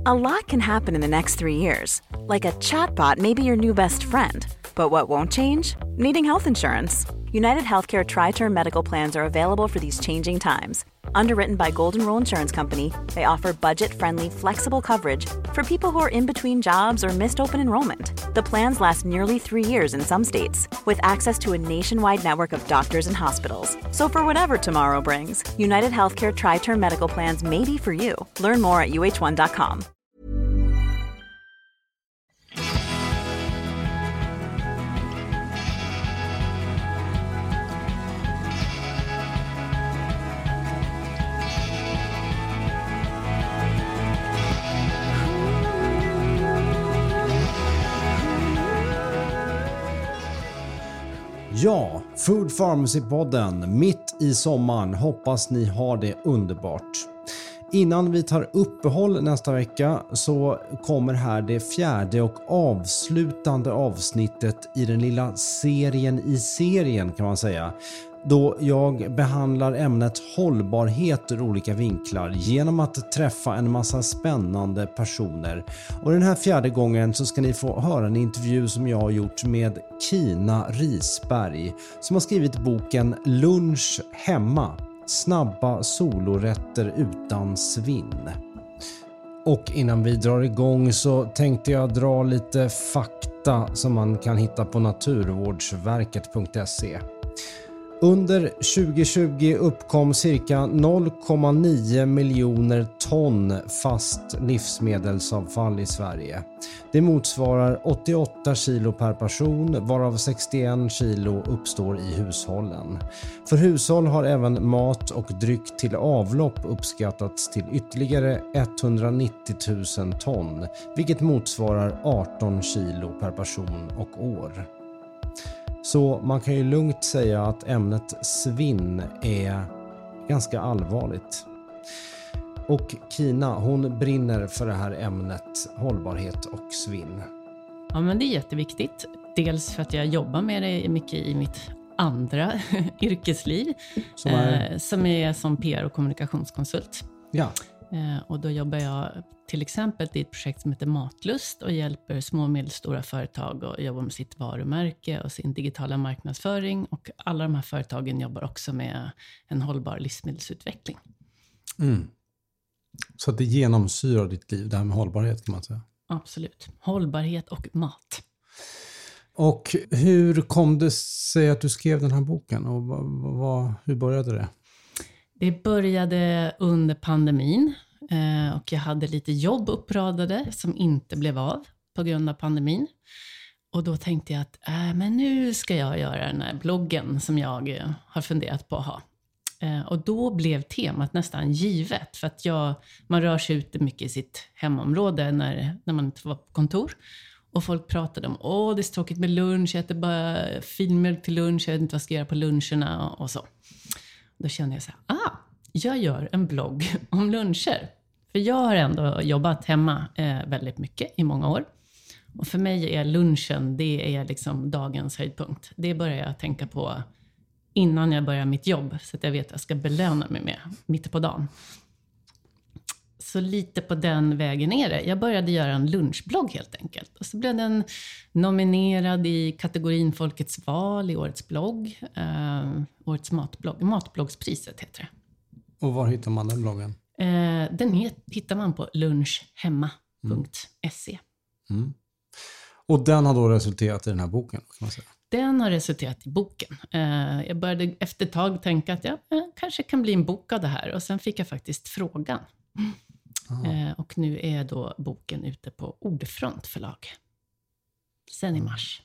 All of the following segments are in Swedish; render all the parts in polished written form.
A lot can happen in the next 3 years. Like a chatbot may be your new best friend. But what won't change? Needing health insurance. United Healthcare Tri-Term Medical Plans are available for these changing times. Underwritten by Golden Rule Insurance Company, they offer budget-friendly, flexible coverage for people who are in between jobs or missed open enrollment. The plans last nearly 3 years in some states, with access to a nationwide network of doctors and hospitals. So for whatever tomorrow brings, United Healthcare Tri-Term Medical Plans may be for you. Learn more at uh1.com. Ja, Food Pharmacy-podden mitt i sommaren. Hoppas ni har det underbart. Innan vi tar uppehåll nästa vecka så kommer här det fjärde och avslutande avsnittet i den lilla serien i serien kan man säga. Då jag behandlar ämnet hållbarhet ur olika vinklar genom att träffa en massa spännande personer. Och den här fjärde gången så ska ni få höra en intervju som jag har gjort med Kina Risberg som har skrivit boken Lunch hemma. Snabba solorätter utan svinn. Och innan vi drar igång så tänkte jag dra lite fakta som man kan hitta på naturvårdsverket.se. Under 2020 uppkom cirka 0,9 miljoner ton fast livsmedelsavfall i Sverige. Det motsvarar 88 kilo per person, varav 61 kilo uppstår i hushållen. För hushåll har även mat och dryck till avlopp uppskattats till ytterligare 190 000 ton, vilket motsvarar 18 kilo per person och år. Så man kan ju lugnt säga att ämnet svinn är ganska allvarligt. Och Kina, hon brinner för det här ämnet hållbarhet och svinn. Ja, men det är jätteviktigt. Dels för att jag jobbar med det mycket i mitt andra yrkesliv. Som är som PR- och kommunikationskonsult. Ja. Och då jobbar jag till exempel i ett projekt som heter Matlust och hjälper små och medelstora företag att jobba med sitt varumärke och sin digitala marknadsföring. Och alla de här företagen jobbar också med en hållbar livsmedelsutveckling. Mm. Så att det genomsyrar ditt liv, det här med hållbarhet kan man säga. Absolut. Hållbarhet och mat. Och hur kom det sig att du skrev den här boken och hur började det? Det började under pandemin och jag hade lite jobb uppradade som inte blev av på grund av pandemin. Och då tänkte jag att men nu ska jag göra den här bloggen som jag har funderat på att ha. Och då blev temat nästan givet för att man rör sig ute mycket i sitt hemområde när man inte var på kontor. Och folk pratade om, det är så tråkigt med lunch, jag äter bara filmer till lunch, jag vet inte vad jag ska göra på luncherna och så. Då kände jag så här, jag gör en blogg om luncher. För jag har ändå jobbat hemma väldigt mycket i många år. Och för mig är lunchen, det är liksom dagens höjdpunkt. Det börjar jag tänka på innan jag börjar mitt jobb. Så att jag vet att jag ska belöna mig med mitt på dagen. Så lite på den vägen är det. Jag började göra en lunchblogg helt enkelt. Och så blev den nominerad i kategorin Folkets val i årets blogg. Årets matblogg. Matbloggspriset heter det. Och var hittar man den bloggen? Den hittar man på lunchhemma.se. Mm. Och den har då resulterat i den här boken kan man säga? Den har resulterat i boken. Jag började efter ett tag tänka att jag kanske kan bli en bok av det här. Och sen fick jag faktiskt frågan. Och nu är då boken ute på Ordfront förlag. Sen i mars.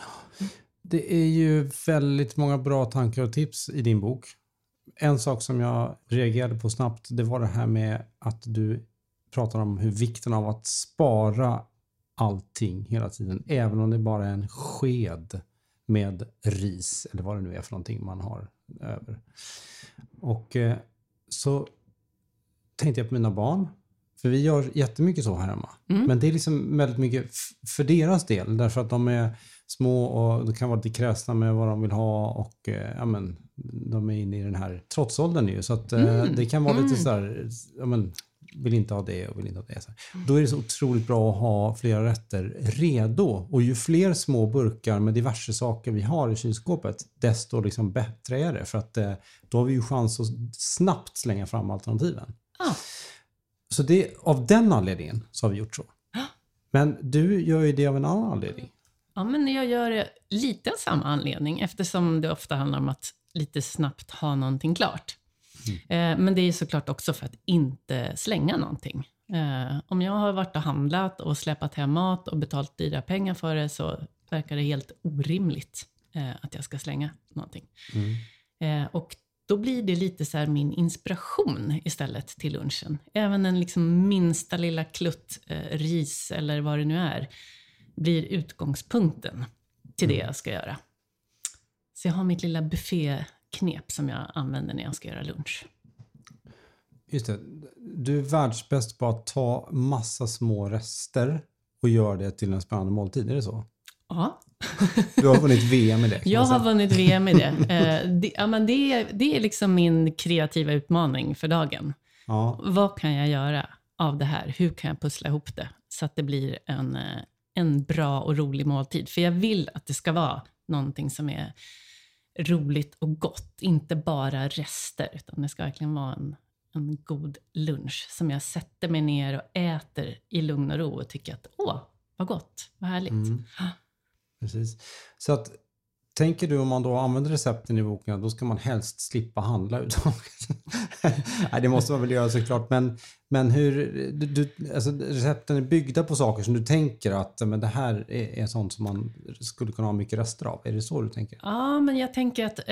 Det är ju väldigt många bra tankar och tips i din bok. En sak som jag reagerade på snabbt, det var det här med att du pratar om hur vikten av att spara allting hela tiden. Även om det bara är en sked med ris eller vad det nu är för någonting man har över. Och så tänkte jag på mina barn. För vi gör jättemycket så här hemma. Mm. Men det är liksom väldigt mycket för deras del. Därför att de är små och det kan vara lite kräsna med vad de vill ha. Och de är inne i den här trotsåldern ju. Så att det kan vara lite sådär, vill inte ha det och vill inte ha det. Så då är det så otroligt bra att ha flera rätter redo. Och ju fler små burkar med diverse saker vi har i kylskåpet, desto liksom bättre är det. För att då har vi ju chans att snabbt slänga fram alternativen. Så det, av den anledningen så har vi gjort så. Men du gör ju det av en annan anledning. Ja, men jag gör det lite av samma anledning, eftersom det ofta handlar om att lite snabbt ha någonting klart. Men det är såklart också för att inte slänga någonting. Om jag har varit och handlat och släpat hem mat och betalt dyra pengar för det, så verkar det helt orimligt att jag ska slänga någonting. Och då blir det lite så här min inspiration istället till lunchen. Även en liksom minsta lilla klutt ris eller vad det nu är blir utgångspunkten till det jag ska göra. Så jag har mitt lilla bufféknep som jag använder när jag ska göra lunch. Just det. Du är världsbäst på att ta massa små rester och göra det till en spännande måltid, är det så? Ja. Du har vunnit VM i det. Jag har vunnit VM i det. Det är liksom min kreativa utmaning för dagen. Ja. Vad kan jag göra av det här? Hur kan jag pussla ihop det så att det blir en bra och rolig måltid? För jag vill att det ska vara någonting som är roligt och gott. Inte bara rester, utan det ska verkligen vara en god lunch som jag sätter mig ner och äter i lugn och ro och tycker att vad gott, vad härligt. Precis. Så att, tänker du om man då använder recepten i boken, då ska man helst slippa handla uttaget. Nej, det måste man väl göra såklart. Men hur, alltså recepten är byggda på saker som du tänker att men det här är sånt som man skulle kunna ha mycket rester av. Är det så du tänker? Ja, men jag tänker att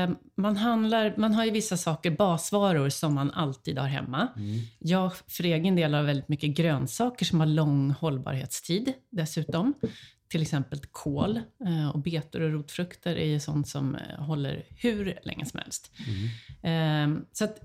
man har ju vissa saker, basvaror som man alltid har hemma. Jag för egen del har väldigt mycket grönsaker som har lång hållbarhetstid dessutom. Till exempel kål och betor och rotfrukter är ju sånt som håller hur länge som helst. Så att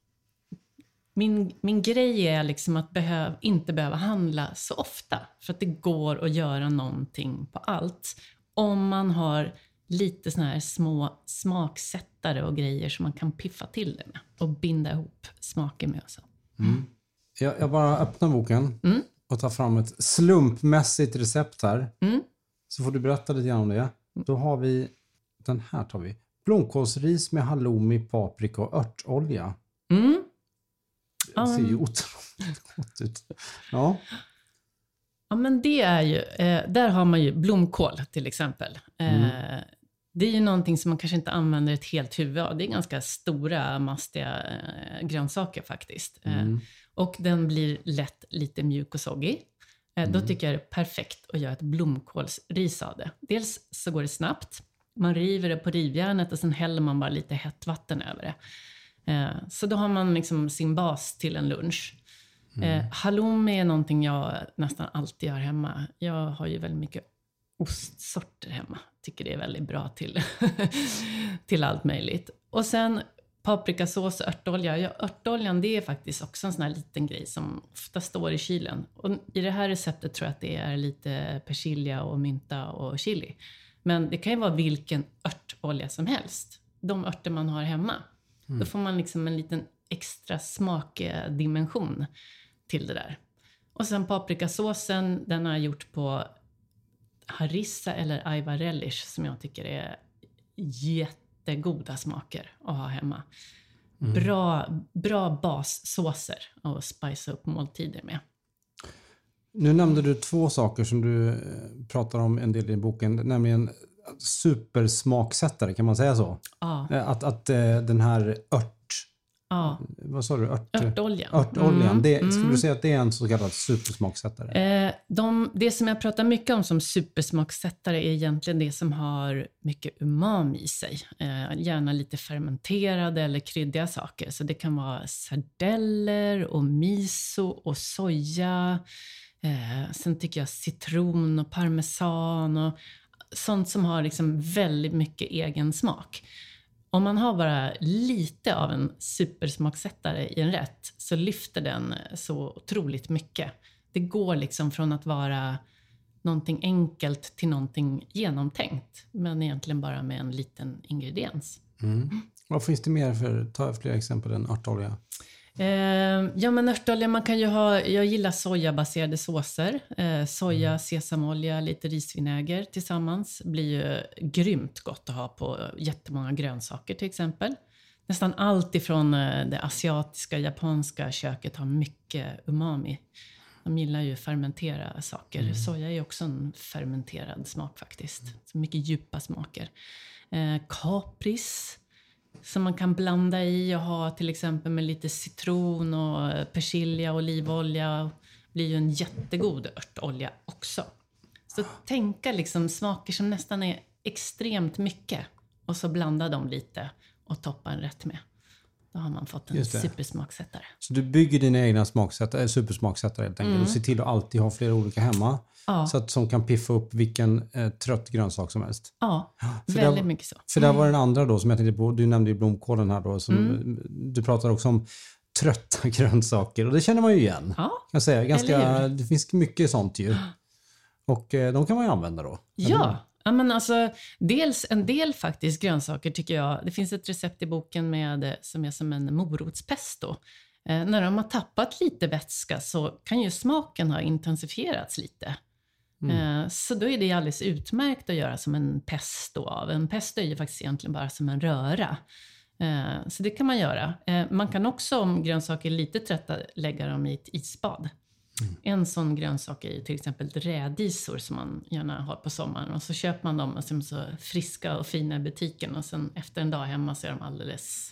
min grej är liksom att inte behöva handla så ofta. För att det går att göra någonting på allt. Om man har lite såna här små smaksättare och grejer som man kan piffa till det med. Och binda ihop smaker med och så. Jag bara öppnar boken och tar fram ett slumpmässigt recept här. Så får du berätta lite grann om det. Då har vi, den här tar vi. Blomkålsris med halloumi, paprika och örtolja. Det ser ju otroligt gott ut. Ja. Ja, men det är ju, där har man ju blomkål till exempel. Det är ju någonting som man kanske inte använder ett helt huvud av. Det är ganska stora, mastiga grönsaker faktiskt. Och den blir lätt lite mjuk och soggig. Då tycker jag det är perfekt att göra ett blomkålsris av det. Dels så går det snabbt. Man river det på rivjärnet och sen häller man bara lite hett vatten över det. Så då har man liksom sin bas till en lunch. Halloumi är någonting jag nästan alltid gör hemma. Jag har ju väldigt mycket ostsorter hemma. Tycker det är väldigt bra till allt möjligt. Och sen paprikasås och örtolja. Ja, örtoljan, det är faktiskt också en sån här liten grej som ofta står i kylen. Och i det här receptet tror jag att det är lite persilja och mynta och chili. Men det kan ju vara vilken örtolja som helst. De örter man har hemma. Då får man liksom en liten extra smakdimension till det där. Och sen paprikasåsen, den har jag gjort på harissa eller ayva relish som jag tycker är jättegoda smaker att ha hemma. Bra bassåser att spicea upp måltider med. Nu nämnde du två saker som du pratar om en del i boken, nämligen supersmaksättare, kan man säga så? Ja. Att den här vad sa du? Örtoljan. Örtoljan. Skulle du säga att det är en så kallad supersmaksättare? Det som jag pratar mycket om som supersmaksättare är egentligen det som har mycket umami i sig. Gärna lite fermenterade eller kryddiga saker. Så det kan vara sardeller och miso och soja. Sen tycker jag citron och parmesan och sånt som har liksom väldigt mycket egen smak. Om man har bara lite av en supersmaksättare i en rätt så lyfter den så otroligt mycket. Det går liksom från att vara någonting enkelt till någonting genomtänkt. Men egentligen bara med en liten ingrediens. Vad finns det mer ta fler exempel än örtolja? Ja, men örtolja, man kan ju ha, jag gillar sojabaserade såser. Soja, sesamolja, lite risvinäger tillsammans blir ju grymt gott att ha på jättemånga grönsaker till exempel. Nästan allt ifrån det asiatiska, japanska köket har mycket umami. De gillar ju fermentera saker. Soja är också en fermenterad smak faktiskt. Så mycket djupa smaker. Kapris som man kan blanda i och ha till exempel med lite citron och persilja och olivolja. Blir ju en jättegod örtolja också. Så tänka liksom smaker som nästan är extremt mycket. Och så blanda dem lite och toppa en rätt med. Då har man fått en supersmaksättare. Så du bygger dina egna supersmaksättare helt enkelt. Och ser till att alltid ha flera olika hemma. Ja. Så att som kan piffa upp vilken trött grönsak som helst. Ja, väldigt mycket så. För där var den andra då som jag tänkte på. Du nämnde ju blomkålen här då. Du pratar också om trötta grönsaker. Och det känner man ju igen. Ja, jag säga. Det finns mycket sånt ju. Och de kan man ju använda då. Ja. Ja, men alltså, dels en del faktiskt grönsaker tycker jag. Det finns ett recept i boken med, som är som en morotspesto. När de har tappat lite vätska så kan ju smaken ha intensifierats lite. Så då är det alldeles utmärkt att göra som en pesto av. En pesto är ju faktiskt egentligen bara som en röra. Så det kan man göra. Man kan också, om grönsaker är lite trötta, lägga dem i ett isbad. En sån grönsak är ju till exempel rädisor som man gärna har på sommaren. Och så köper man dem som så friska och fina i butiken. Och sen efter en dag hemma så är de alldeles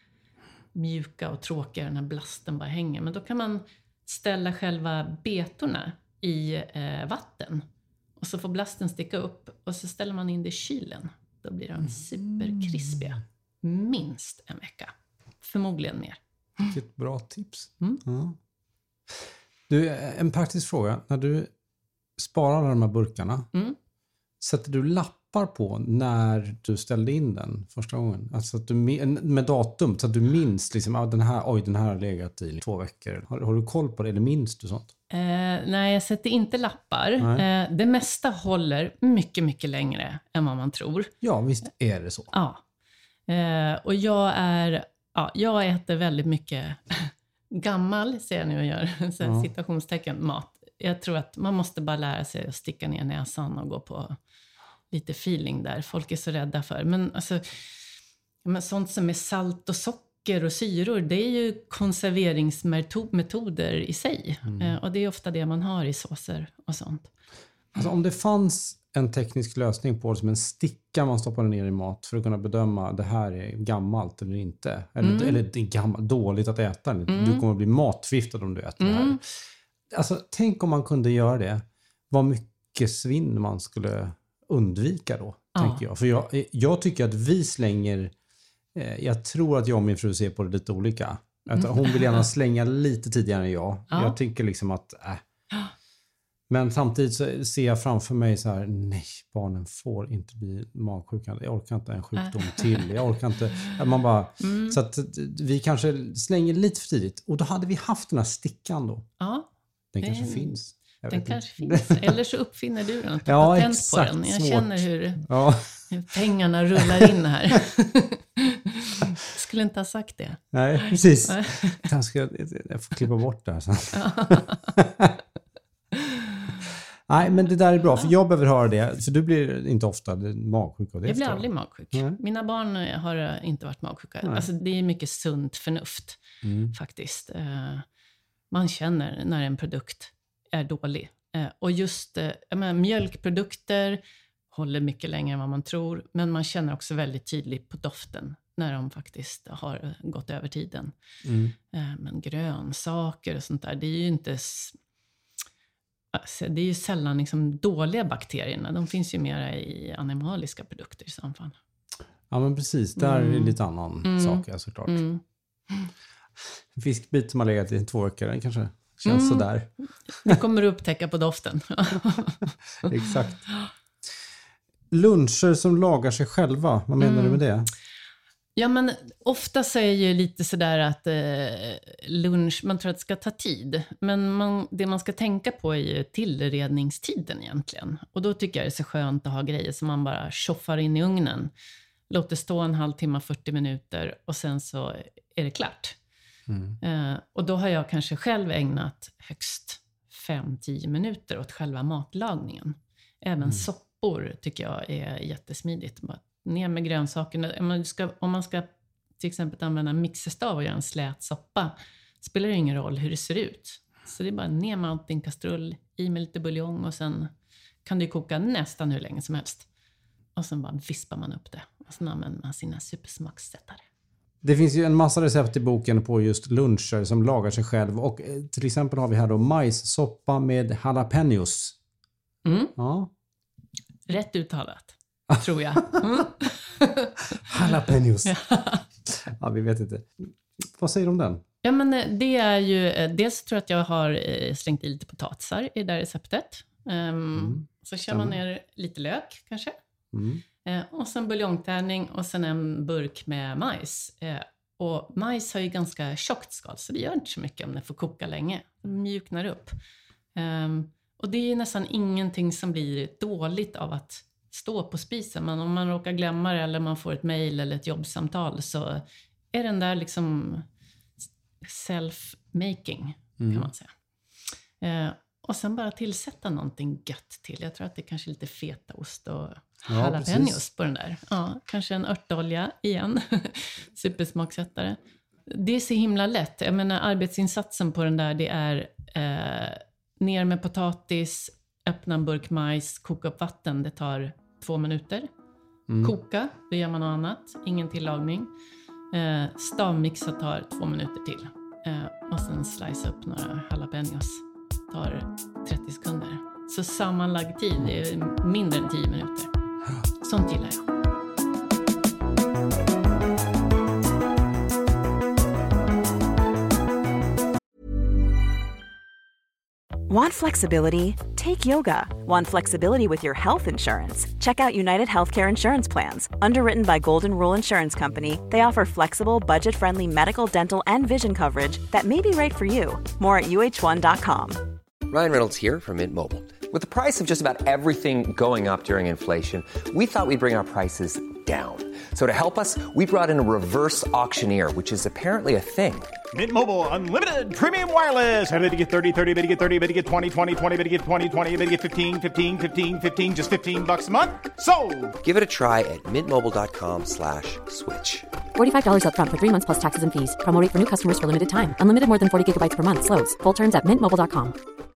mjuka och tråkiga. Den här blasten bara hänger. Men då kan man ställa själva betorna i vatten. Och så får blasten sticka upp. Och så ställer man in det i kylen. Då blir de superkrispiga. Minst en vecka. Förmodligen mer. Vilket bra tips. Ja. Du, en praktisk fråga. När du sparar de här burkarna, sätter du lappar på när du ställde in den första gången? Alltså att du, med datum, så att du minns liksom, den här har legat i 2 veckor. Har du koll på det eller minns du sånt? Nej, jag sätter inte lappar. Det mesta håller mycket, mycket längre än vad man tror. Ja, visst är det så. Ja. Och jag äter väldigt mycket... gammal, ser jag nu och gör citationstecken, mat. Jag tror att man måste bara lära sig att sticka ner näsan och gå på lite feeling där. Folk är så rädda för. Men alltså, sånt som är salt och socker och syror, det är ju konserveringsmetoder i sig. Och det är ofta det man har i såser och sånt. Alltså om det fanns en teknisk lösning på det som en sticka man stoppar ner i mat för att kunna bedöma det här är gammalt eller inte. Eller det är dåligt att äta. Du kommer att bli matförgiftad om du äter det här. Alltså tänk om man kunde göra det. Vad mycket svinn man skulle undvika då, tänker jag. För jag tycker att vi slänger... jag tror att jag och min fru ser på det lite olika. Att hon vill gärna slänga lite tidigare än jag. Jag tycker liksom att... Men samtidigt så ser jag framför mig så här, nej, barnen får inte bli magsjuka. Jag orkar inte en sjukdom till. Jag orkar inte. Man bara, så att vi kanske slänger lite för tidigt. Och då hade vi haft den här stickan då. Ja. Den kanske finns. Den kanske finns. Eller så uppfinner du den och tar patent på den. Jag känner hur pengarna rullar in här. Jag skulle inte ha sagt det. Nej, precis. Jag får klippa bort det här sen. Nej, men det där är bra, för jag behöver höra det. För du blir inte ofta magsjuk av det. Jag blir aldrig magsjuk. Mina barn har inte varit magsjuka. Alltså, det är mycket sunt förnuft faktiskt. Man känner när en produkt är dålig. Och just mjölkprodukter håller mycket längre än vad man tror. Men man känner också väldigt tydligt på doften när de faktiskt har gått över tiden. Men grönsaker och sånt där, det är ju inte... Alltså, det är ju sällan liksom dåliga bakterierna. De finns ju mera i animaliska produkter i samfall. Ja, men precis. Där är det lite annan sak, såklart. En fiskbit som har legat i 2 veckor, den kanske känns sådär. Det kommer du upptäcka på doften. Exakt. Luncher som lagar sig själva, vad menar du med det? Ja, men ofta säger ju lite sådär att lunch, man tror att det ska ta tid. Men det man ska tänka på är ju tillredningstiden egentligen. Och då tycker jag det är så skönt att ha grejer som man bara tjoffar in i ugnen. Låter stå en halvtimme, 40 minuter och sen så är det klart. Och då har jag kanske själv ägnat högst 5-10 minuter åt själva matlagningen. Även soppor tycker jag är jättesmidigt. Bara ner med grönsakerna. Om man ska till exempel använda en mixerstav och göra en slät soppa, spelar det ingen roll hur det ser ut. Så det är bara ner med allt i en kastrull, i med lite buljong och sen kan det koka nästan hur länge som helst. Och sen bara vispar man upp det. Och sen använder man sina supersmakssättare. Det finns ju en massa recept i boken på just luncher som lagar sig själv. Och till exempel har vi här då majssoppa med jalapenos. Ja. Rätt uttalat, tror jag. Jalapenos. Ja, vi vet inte. Vad säger du om den? Ja, men det är ju... Dels tror jag att jag har slängt i lite potatisar i det där receptet. Så kör man ner lite lök kanske. Och sen buljongtärning och sen en burk med majs. Och majs har ju ganska tjockt skal, så det gör inte så mycket om det får koka länge. Det mjuknar upp. Och det är nästan ingenting som blir dåligt av att stå på spisen. Men om man råkar glömma det eller man får ett mejl eller ett jobbsamtal, så är den där liksom self-making kan man säga. Och sen bara tillsätta någonting gött till. Jag tror att det är kanske lite fetaost och jalapenos på den där. Ja, kanske en örtolja igen. Supersmaksättare. Det är så himla lätt. Jag menar, arbetsinsatsen på den där, det är ner med potatis, öppna en burk majs, koka upp vatten. Det tar 2 minuter. Koka, då gör man något annat. Ingen tillagning. Stavmixa tar 2 minuter till. Och sen slice upp några jalapenos. Tar 30 sekunder. Så sammanlagd tid är mindre än 10 minuter. Sånt gillar jag. Want flexibility? Take yoga. Want flexibility with your health insurance? Check out United Healthcare Insurance Plans. Underwritten by Golden Rule Insurance Company, they offer flexible, budget-friendly medical, dental, and vision coverage that may be right for you. More at uh1.com. Ryan Reynolds here from Mint Mobile. With the price of just about everything going up during inflation, we thought we'd bring our prices down. So to help us, we brought in a reverse auctioneer, which is apparently a thing. Mint Mobile Unlimited Premium Wireless. How to get 30, 30, bit to get 30, bit to get 20, 20, 20, bit to get 20, 20, bit to get 15, 15, 15, 15, just $15 a month? Sold! Give it a try at mintmobile.com/switch. $45 up front for 3 months plus taxes and fees. Promo rate for new customers for limited time. Unlimited more than 40 gigabytes per month. Slows full terms at mintmobile.com.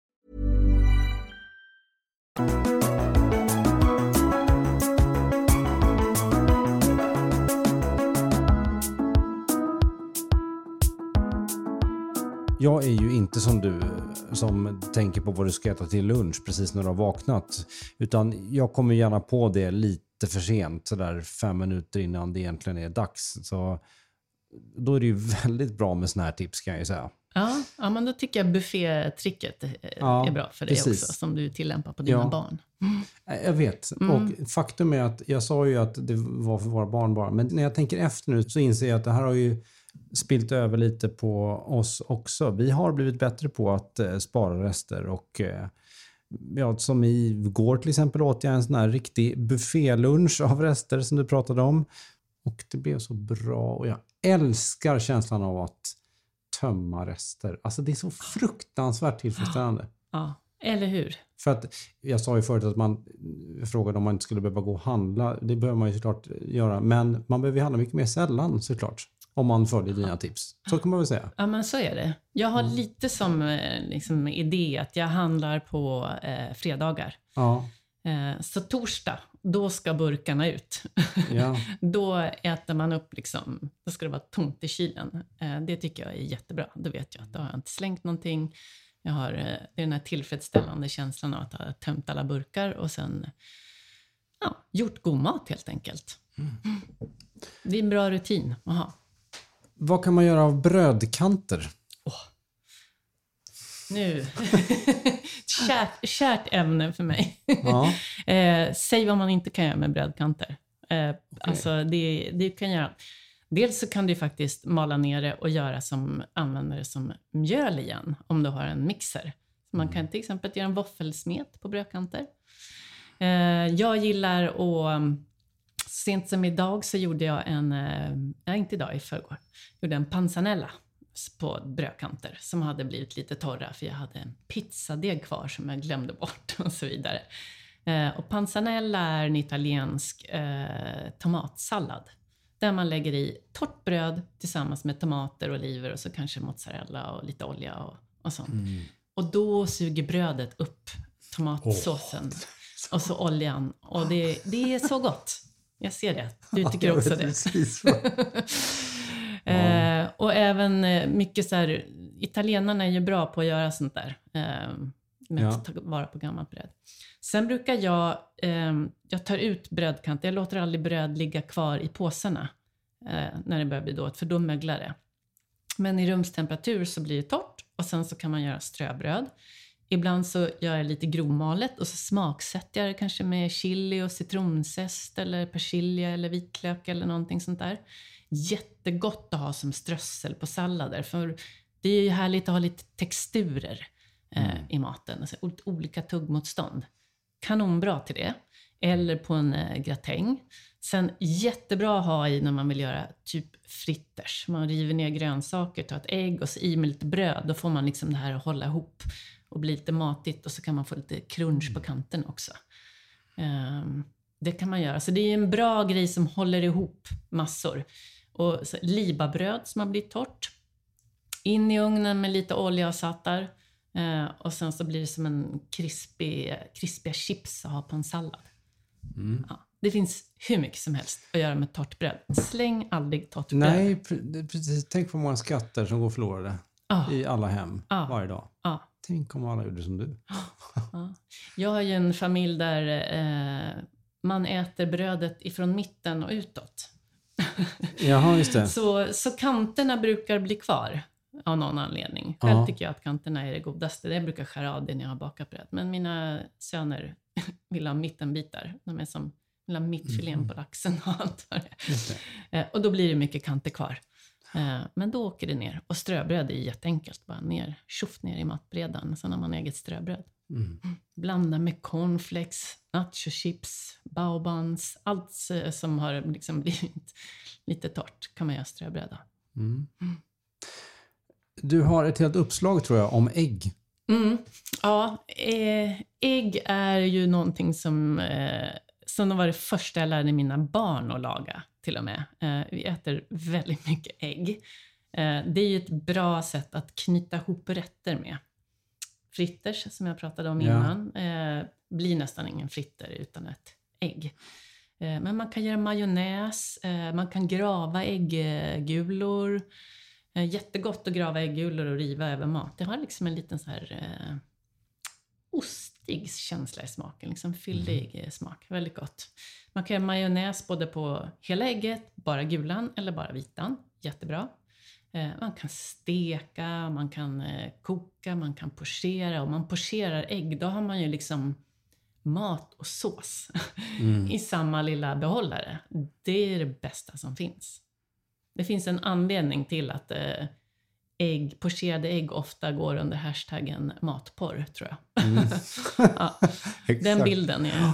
Jag är ju inte som du som tänker på vad du ska äta till lunch precis när du har vaknat. Utan jag kommer gärna på det lite för sent. Så där 5 minuter innan det egentligen är dags. Så då är det ju väldigt bra med såna här tips, kan jag ju säga. Ja, men då tycker jag buffé-tricket är bra för dig också. Som du tillämpar på dina barn. Jag vet. Och faktum är att jag sa ju att det var för våra barn bara. Men när jag tänker efter nu så inser jag att det här har ju spilt över lite på oss också. Vi har blivit bättre på att spara rester och som igår till exempel åt jag en sån här riktig buffélunch av rester som du pratade om. Och det blev så bra och jag älskar känslan av att tömma rester. Alltså det är så fruktansvärt tillfredsställande. Ja, eller hur? För att jag sa ju förut att man frågade om man inte skulle behöva gå och handla. Det behöver man ju såklart göra. Men man behöver handla mycket mer sällan såklart. Om man följer dina tips. Så kan man väl säga. Ja, men så är det. Jag har lite som liksom, idé att jag handlar på fredagar. Ja. Så torsdag, då ska burkarna ut. Ja. Då äter man upp liksom, då ska det vara tomt i kylen. Det tycker jag är jättebra. Då vet jag att då har jag inte slängt någonting. Jag har det är den här tillfredsställande känslan av att ha tömt alla burkar och sen gjort god mat helt enkelt. Det är en bra rutin att ha. Vad kan man göra av brödkanter? Nu. kärt ämne för mig. Ja. Säg vad man inte kan göra med brödkanter. Okay. Alltså det kan göra. Dels så kan du faktiskt mala ner det och använda det som mjöl igen om du har en mixer. Så man kan till exempel göra en våffelsmet på brödkanter. Jag gillar att sent som idag så gjorde jag i förrgår. Gjorde en panzanella. på brödkanter som hade blivit lite torra. För jag hade en pizzadeg kvar som jag glömde bort och så vidare. Och panzanella är en italiensk tomatsallad. Där man lägger i torrt bröd tillsammans med tomater, oliver och så kanske mozzarella och lite olja och sånt. Och då suger brödet upp tomatsåsen och så oljan. Och det är så gott. Jag ser det. Du tycker också det. Och även mycket så här, italienarna är ju bra på att göra sånt där. Med att ta vara på gammalt bröd. Sen brukar jag tar ut brödkanter. Jag låter aldrig bröd ligga kvar i påsarna när det börjar bli dåligt, för då möglar det. Men i rumstemperatur så blir det torrt och sen så kan man göra ströbröd. Ibland så gör jag lite grovmalet och så smaksätter jag det kanske med chili och citronzest eller persilja eller vitlök eller någonting sånt där. Jättegott att ha som strössel på sallader, för det är ju härligt att ha lite texturer i maten. Alltså, olika tuggmotstånd. Kanonbra till det. Eller på en gratäng. Sen jättebra att ha i när man vill göra typ fritters. Man river ner grönsaker, tar ett ägg och så i med lite bröd. Då får man liksom det här att hålla ihop och bli lite matigt. Och så kan man få lite crunch på kanten också. Det kan man göra. Så det är en bra grej som håller ihop massor. Och så, libabröd som har blivit torrt. In i ugnen med lite olja och sattar. Och sen så blir det som en krispiga chips att ha på en sallad. Ja, det finns hur mycket som helst att göra med torrt bröd. Släng aldrig torrt bröd. Nej, precis. Tänk på många skatter som går förlorade i alla hem varje dag. Tänk om alla gjorde som du. Jag har ju en familj där man äter brödet ifrån mitten och utåt. Jaha, just det. Så kanterna brukar bli kvar av någon anledning. Själv tycker jag att kanterna är det godaste. Jag brukar skära av det när jag har bakat bröd. Men mina söner vill ha mittenbitar. De är som vill ha mittfilén på laxen och allt vad det är. Och då blir det mycket kanter kvar. Men då åker det ner. Och ströbröd är jätteenkelt. Bara tjoff ner i matbrädan. Sen har man eget ströbröd. Blanda med cornflakes, nachochips, baobans. Allt som har liksom blivit lite torrt kan man göra ströbröd av. Du har ett helt uppslag tror jag om ägg. Ja, ägg är ju någonting som var det första jag lärde mina barn att laga till och med. Vi äter väldigt mycket ägg. Det är ju ett bra sätt att knyta ihop rätter med. Fritters som jag pratade om innan blir nästan ingen fritter utan ett ägg. Men man kan göra majonnäs, man kan grava ägggulor. Jättegott att grava äggulor och riva över mat. Det har liksom en liten så här ostig känsla i smaken. Liksom fyllig smak. Väldigt gott. Man kan göra majonnäs både på hela ägget, bara gulan eller bara vitan. Jättebra. Man kan steka, man kan koka, man kan pochera. Om man pocherar ägg, då har man ju liksom mat och sås i samma lilla behållare. Det är det bästa som finns. Det finns en anledning till att pocherade ägg ofta går under hashtaggen matporr, tror jag. Den bilden är...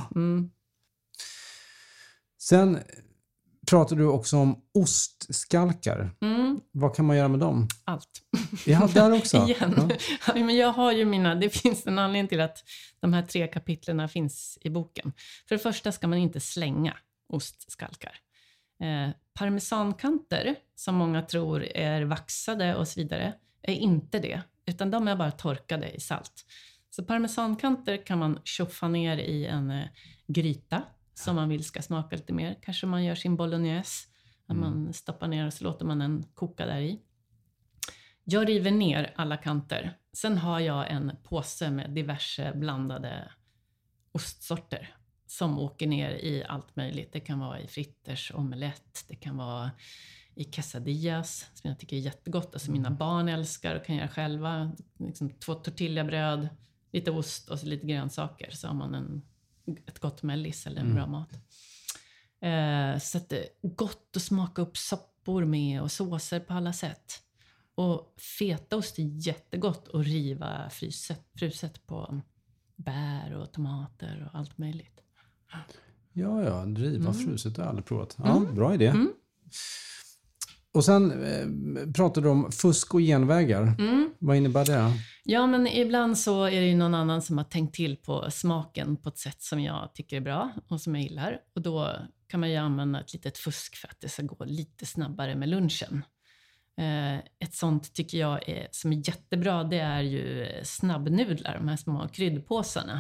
Sen pratar du också om ostskalkar. Vad kan man göra med dem? Allt. Ja, där också. Igen. Ja. Men jag har ju det finns en anledning till att de här 3 kapitlerna finns i boken. För det första ska man inte slänga ostskalkar. Parmesankanter, som många tror är vaxade och så vidare, är inte det. Utan de är bara torkade i salt. Så parmesankanter kan man tjoffa ner i en gryta som man vill ska smaka lite mer. Kanske man gör sin bolognese. När man stoppar ner och så låter man den koka där i. Jag river ner alla kanter. Sen har jag en påse med diverse blandade ostsorter som åker ner i allt möjligt. Det kan vara i fritters, omelett. Det kan vara i quesadillas som jag tycker är jättegott. Alltså mina barn älskar och kan göra själva. Liksom 2 tortillabröd, lite ost och så lite grönsaker. Så har man ett gott mellis eller en bra mat. Så att det är gott att smaka upp soppor med och såser på alla sätt. Och fetaost är jättegott att riva fruset på bär och tomater och allt möjligt. Ja, riva fruset har jag aldrig provat. Ja, bra idé. Och sen pratade du om fusk och genvägar. Vad innebär det? Ja, men ibland så är det ju någon annan som har tänkt till på smaken på ett sätt som jag tycker är bra och som jag gillar. Och då kan man ju använda ett litet fusk för att det ska gå lite snabbare med lunchen. Ett sånt tycker jag som är jättebra, det är ju snabbnudlar, de här små kryddpåsarna.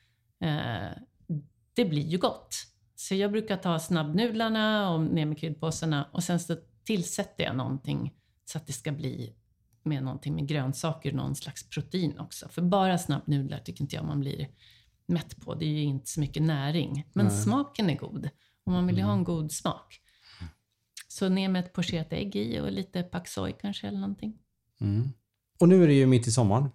Det blir ju gott. Så jag brukar ta snabbnudlarna och ner med kryddpåsarna och sen så tillsätter jag någonting så att det ska bli med någonting med grönsaker, någon slags protein också. För bara snabbnudlar tycker inte jag man blir mätt på. Det är ju inte så mycket näring. Men smaken är god. Om man vill ha en god smak. Så ner med ett pocherat ägg i och lite pak soy kanske eller någonting. Och nu är det ju mitt i sommaren.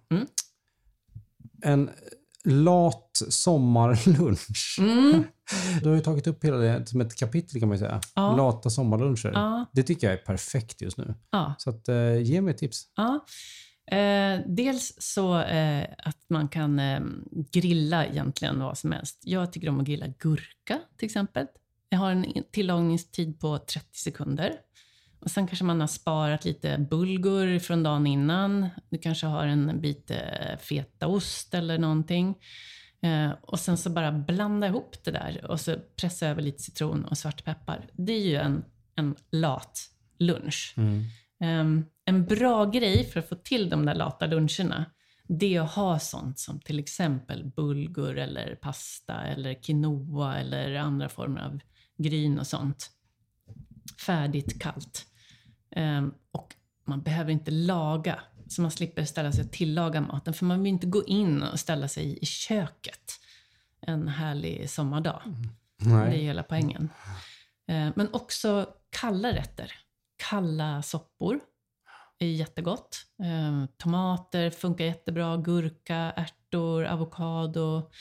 En lat sommarlunch. Du har ju tagit upp hela det som ett kapitel kan man säga. Ja. Lata sommarluncher. Ja. Det tycker jag är perfekt just nu. Ja. Så att, ge mig ett tips. Ja. Dels så att man kan grilla egentligen vad som helst. Jag tycker om att grilla gurka till exempel. Jag har en tillagningstid på 30 sekunder. Och sen kanske man har sparat lite bulgur från dagen innan. Du kanske har en bit fetaost eller någonting. Och sen så bara blanda ihop det där. Och så pressa över lite citron och svartpeppar. Det är ju en lat lunch. En bra grej för att få till de där lata luncherna, det är att ha sånt som till exempel bulgur eller pasta eller quinoa eller andra former av gryn och sånt. Färdigt, kallt. Och man behöver inte laga, så man slipper ställa sig och tillaga maten. För man vill inte gå in och ställa sig i köket en härlig sommardag. Nej. Det är hela poängen. Men också kalla rätter. Kalla soppor är jättegott. Tomater funkar jättebra. Gurka, ärtor, avokado.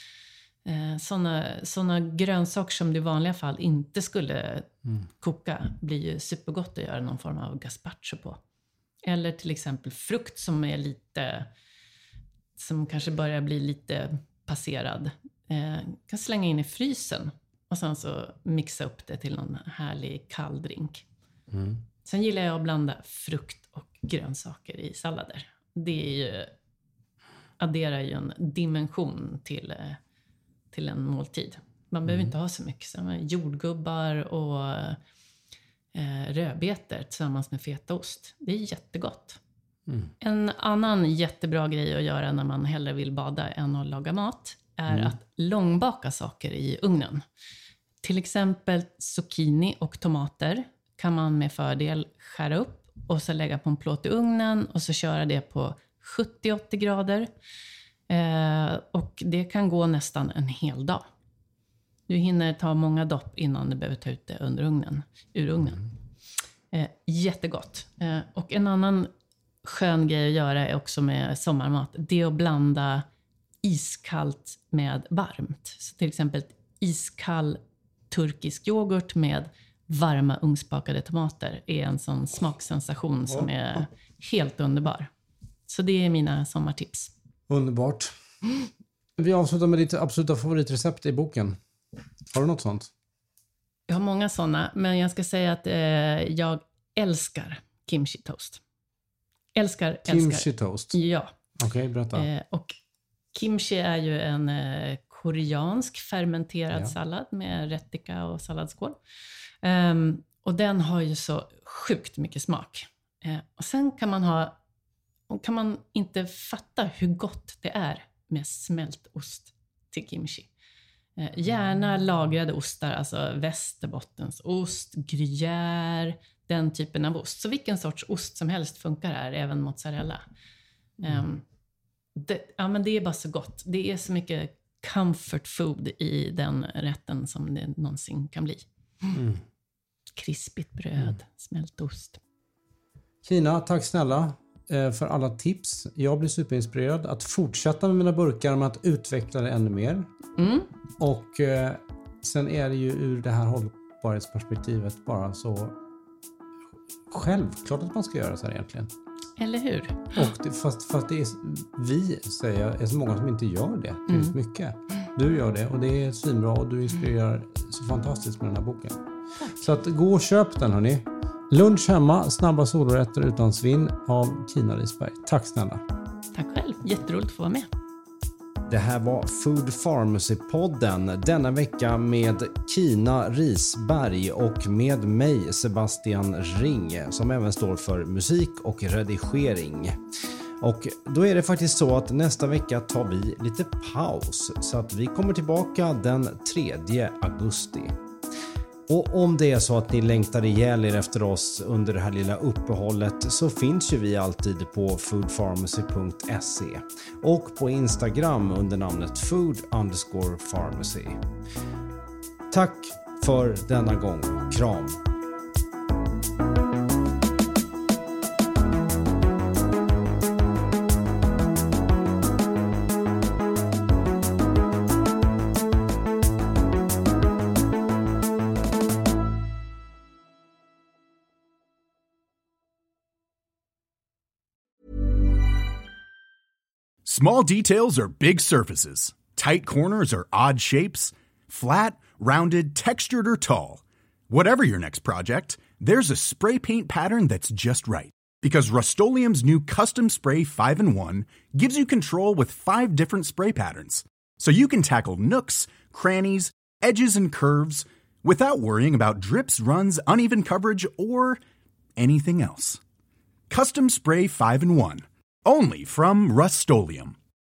Såna grönsaker som du i vanliga fall inte skulle koka blir ju supergott att göra någon form av gazpacho på. Eller till exempel frukt som är lite, som kanske börjar bli lite passerad. Kan slänga in i frysen och sen så mixa upp det till någon härlig kall drink. Sen gillar jag att blanda frukt och grönsaker i sallader. Det är ju, adderar ju en dimension till en måltid. Man behöver inte ha så mycket. Så jordgubbar och rödbetor tillsammans med fetaost. Det är jättegott. En annan jättebra grej att göra när man hellre vill bada än att laga mat är att långbaka saker i ugnen. Till exempel zucchini och tomater kan man med fördel skära upp och så lägga på en plåt i ugnen och så köra det på 70-80 grader. Och det kan gå nästan en hel dag. Du hinner ta många dopp innan du behöver ta ut det ur ugnen. Jättegott. Och en annan skön grej att göra är också med sommarmat. Det är att blanda iskallt med varmt. Så till exempel iskall turkisk yoghurt med varma ugnsbakade tomater är en sån smaksensation som är helt underbar. Så det är mina sommartips. Underbart. Vi avslutar med ditt absoluta favoritrecept i boken. Har du något sånt? Jag har många sådana, men jag ska säga att jag älskar kimchi toast. Älskar. Kimchi toast? Ja. Okej, berätta. Och kimchi är ju en koreansk fermenterad sallad med rättika och salladsskål. Och den har ju så sjukt mycket smak. Och sen kan man inte fatta hur gott det är med smält ost till kimchi. Gärna lagrade ostar, alltså västerbottensost, gruyère, den typen av ost. Så vilken sorts ost som helst funkar här, även mozzarella. Men det är bara så gott. Det är så mycket comfort food i den rätten som det någonsin kan bli. Krispigt bröd, smält ost. Kina, tack snälla för alla tips. Jag blir superinspirerad att fortsätta med mina burkar med att utveckla det ännu mer. Och sen är det ju ur det här hållbarhetsperspektivet bara så självklart att man ska göra så här egentligen. Eller hur? Och fast det är är så många som inte gör det tillräckligt mycket. Du gör det och det är svinbra och du inspirerar så fantastiskt med den här boken. Så att gå och köp den hörni. Lunch hemma, snabba solorätter utan svinn av Kina Risberg. Tack snälla. Tack själv, jätteroligt att få vara med. Det här var Food Pharmacy-podden denna vecka med Kina Risberg och med mig Sebastian Ring som även står för musik och redigering. Och då är det faktiskt så att nästa vecka tar vi lite paus så att vi kommer tillbaka den 3 augusti. Och om det är så att ni längtar ihjäl er efter oss under det här lilla uppehållet så finns ju vi alltid på foodpharmacy.se och på Instagram under namnet food_pharmacy. Tack för denna gång. Kram! Small details are big surfaces. Tight corners are odd shapes. Flat, rounded, textured, or tall. Whatever your next project, there's a spray paint pattern that's just right. Because Rust-Oleum's new Custom Spray 5-in-1 gives you control with 5 different spray patterns. So you can tackle nooks, crannies, edges, and curves without worrying about drips, runs, uneven coverage, or anything else. Custom Spray 5-in-1. Only from Rust-Oleum.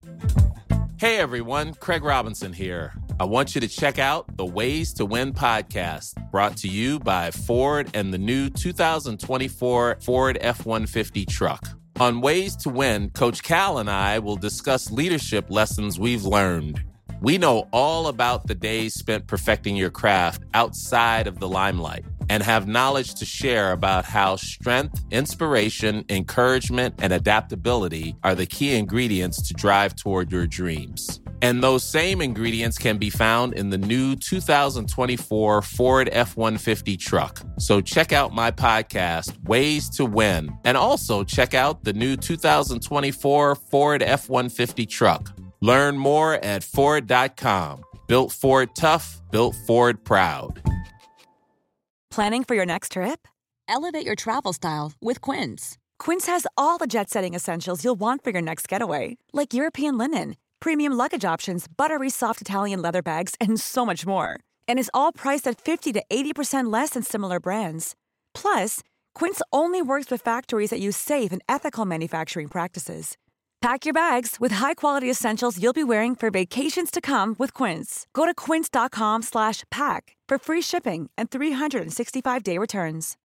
Hey everyone, Craig Robinson here. I want you to check out the Ways to Win podcast, brought to you by Ford and the new 2024 Ford F-150 truck. On Ways to Win, Coach Cal and I will discuss leadership lessons we've learned. We know all about the days spent perfecting your craft outside of the limelight and have knowledge to share about how strength, inspiration, encouragement, and adaptability are the key ingredients to drive toward your dreams. And those same ingredients can be found in the new 2024 Ford F-150 truck. So check out my podcast, Ways to Win, and also check out the new 2024 Ford F-150 truck. Learn more at Ford.com. Built Ford tough, built Ford proud. Planning for your next trip? Elevate your travel style with Quince. Quince has all the jet-setting essentials you'll want for your next getaway, like European linen, premium luggage options, buttery soft Italian leather bags, and so much more. And is all priced at 50 to 80% less than similar brands. Plus, Quince only works with factories that use safe and ethical manufacturing practices. Pack your bags with high-quality essentials you'll be wearing for vacations to come with Quince. Go to quince.com/pack for free shipping and 365-day returns.